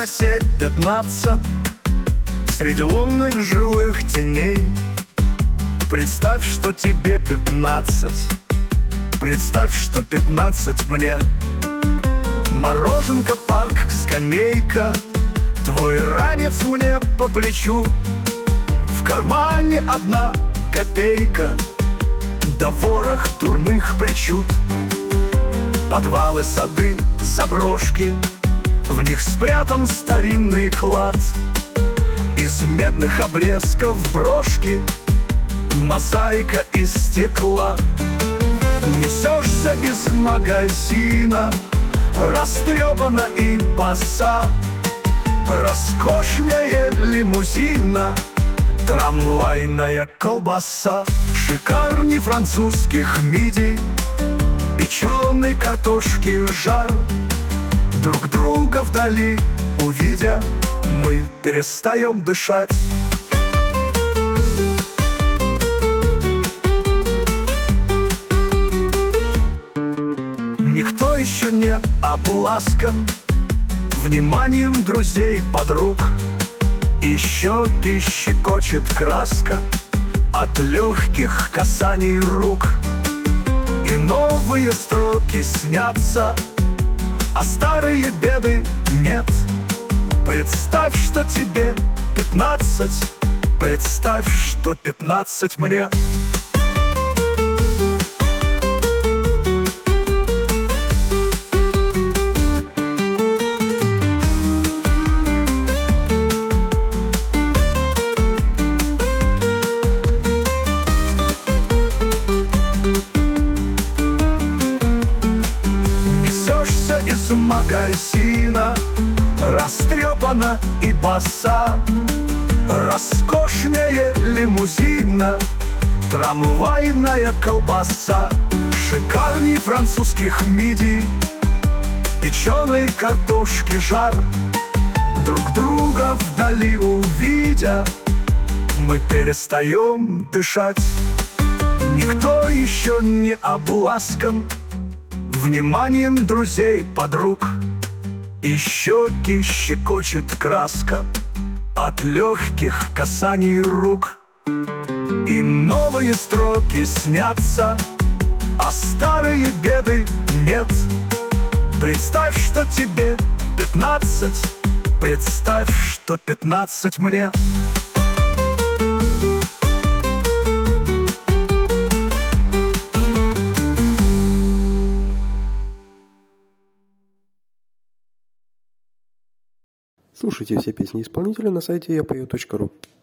соседь 15 среди лунных живых теней. Представь, что тебе 15, представь, что 15 мне. Мороженка, парк, скамейка, твой ранец мне по плечу. В кармане 1 копейка, да ворох дурных причуд. Подвалы, сады, заброшки, в них спрятан старинный клад. Из медных обрезков брошки, мозаика из стекла. Несешься из магазина, растрепана и боса. Роскошнее лимузина, трамвайная колбаса. Шикарней французских мидий, печеной картошки жар. Друг друга вдали увидя, мы перестаем дышать. Никто еще не обласкан вниманием друзей, подруг. И щеки щекочет краска от легких касаний рук. И новые строки снятся, а старые беды нет. Представь, что тебе 15, представь, что 15 мне. Несешься из магазина, растрепана и боса. Роскошнее лимузина, трамвайная колбаса. Шикарней французских мидий, печеной картошки жар. Друг друга вдали увидя, мы перестаем дышать. Никто еще не обласкан вниманием друзей, подруг. И щеки щекочет краска от легких касаний рук. И новые строки снятся, а старые беды нет. Представь, что тебе 15, представь, что 15 мне. Слушайте все песни исполнителя на сайте yapою.ru.